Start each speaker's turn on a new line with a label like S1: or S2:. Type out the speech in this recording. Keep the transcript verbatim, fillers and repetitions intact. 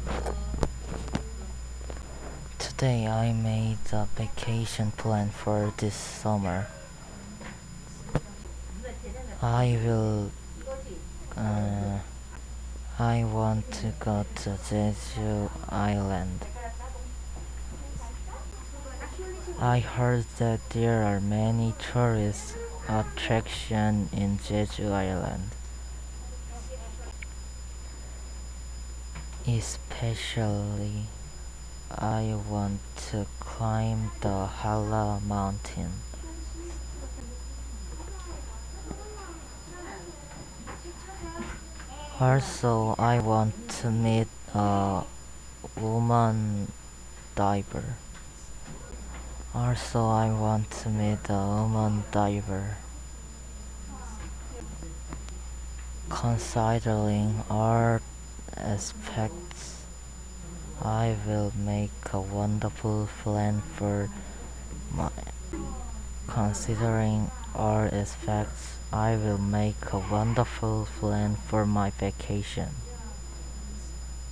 S1: Today I made a vacation plan for this summer. I will uh, I want to go to Jeju Island. I heard that there are many tourist attractions in Jeju Island, especially I want to climb the Hala mountain. Also, I want to meet a woman diver. Also, I want to meet a woman diver. Considering all aspects, I will make a wonderful plan for my. Considering all aspects, I will make a wonderful plan for my vacation.